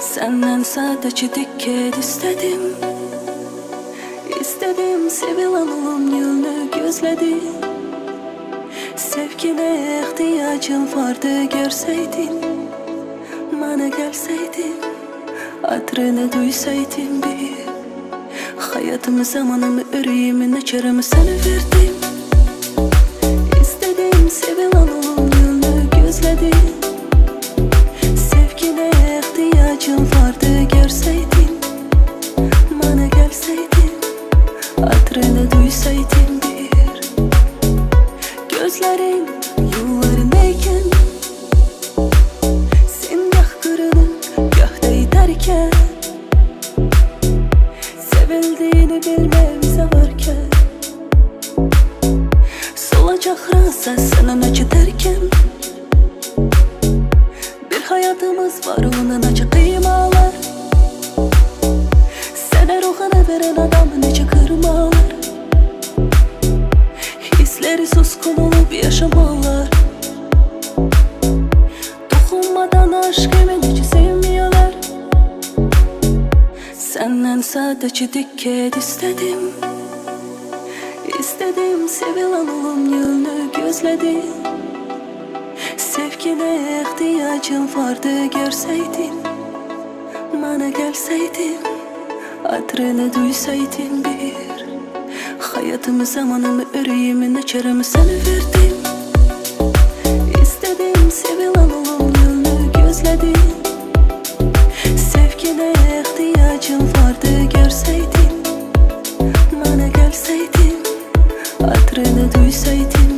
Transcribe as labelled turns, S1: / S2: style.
S1: Senden sadece dikkat istedim. İstedim sevilen olum yolunu gözledim. Sevgine ihtiyacım vardı görseydin. Bana gelseydin, adrını duysaydın bir. Hayatımı, zamanımı, yüreğimi, açarımı sana verdim. İstedim sevilen olum yolunu gözledim. Sevgine ihtiyacım vardı görseydin. Bana gelseydin, adrını duysaydın bir. Gözlerin yollarındayken, sen gah kırılın gah da giderken, sevildiğini bilmemize varken, solacak rasa senin acı derken, bir hayatımız var onun acı kıymalar. Sana ruhunu veren adam nece kırmalar. Hisleri suskun olup yaşamalar. Dokunmadan aşkımı nece sevmiyorlar. Senden sadece dikkat istedim. İstedim sevilen olum yolunu gözledim. Sevgine ihtiyacım vardı görseydin. Bana gelseydin, adrını duysaydın bir. Hayatımı, zamanımı, yüreğimi, açarımı sana verdim. İstedim sevilen olum yolunu gözledim. Sevgine ihtiyacım vardı görseydin. Bana gelseydin, adrını duysaydın